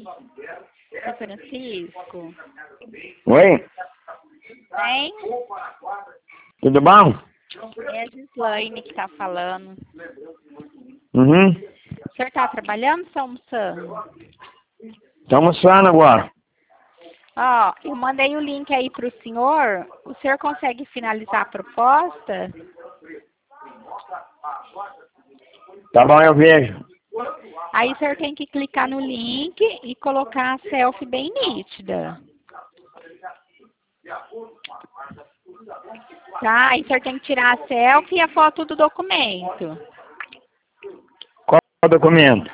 Seu Francisco. Oi, Bem? tudo bom? É a Gislaine que tá falando. Uhum. O senhor tá trabalhando ou tá almoçando? Tô almoçando agora. Ó, eu mandei o link aí pro senhor. O senhor consegue finalizar a proposta? Tá bom, eu vejo. Aí o senhor tem que clicar no link e colocar a selfie bem nítida. Tá? Aí o senhor tem que tirar a selfie e a foto do documento. Qual é o documento?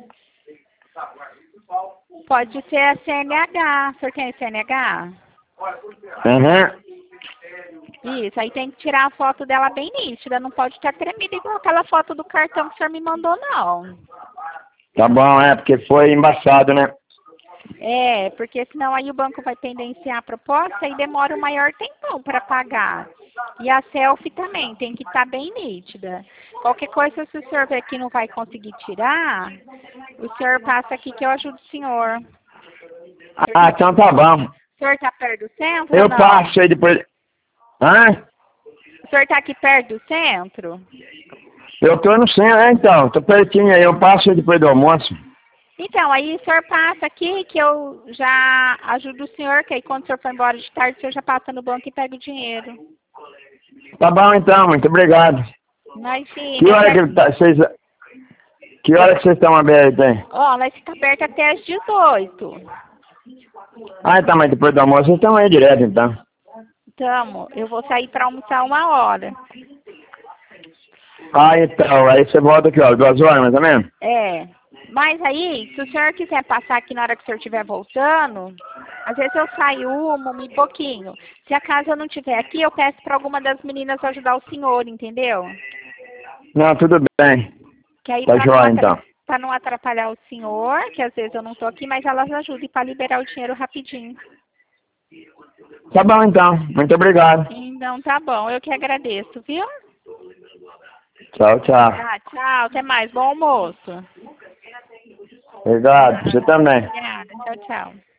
Pode ser a CNH. O senhor tem a CNH? Uhum. Isso, aí tem que tirar a foto dela bem nítida. Não pode estar tremida igual aquela foto do cartão que o senhor me mandou, não. Tá bom, porque foi embaçado, né? É, porque senão aí o banco vai pendenciar a proposta e demora um maior tempão para pagar. E a selfie também tem que estar bem nítida. Qualquer coisa, se o senhor ver que não vai conseguir tirar, o senhor passa aqui que eu ajudo o senhor. Ah, então tá bom. O senhor está perto do centro Eu ou não? passo aí depois. Hã? O senhor está aqui perto do centro? Eu tô no centro, então. Tô pertinho aí. Eu passo aí depois do almoço. Então, aí o senhor passa aqui que eu já ajudo o senhor, que aí quando o senhor for embora de tarde, o senhor já passa no banco e pega o dinheiro. Tá bom, então. Muito obrigado. Imagina. Que hora que tá, vocês... Que hora que vocês estão abertos aí? Ó, nós fica aberto até às 18. Ah, tá, mas depois do almoço vocês estão aí direto, então. Tamo. Eu vou sair para almoçar 1 hora. Ah, então. Aí você volta aqui, ó. 2 horas, mais ou menos? É. Mas aí, se o senhor quiser passar aqui na hora que o senhor estiver voltando, às vezes eu saio um pouquinho. Se a casa não estiver aqui, eu peço para alguma das meninas ajudar o senhor, entendeu? Não, tudo bem. Que aí Tá joia, então. para não atrapalhar o senhor, que às vezes eu não tô aqui, mas elas ajudem para liberar o dinheiro rapidinho. Tá bom, então. Muito obrigado. Então tá bom, eu que agradeço, viu? Tchau, tchau. Tá, tchau, até mais, bom almoço. Obrigado. Você também. Obrigada, tchau, tchau.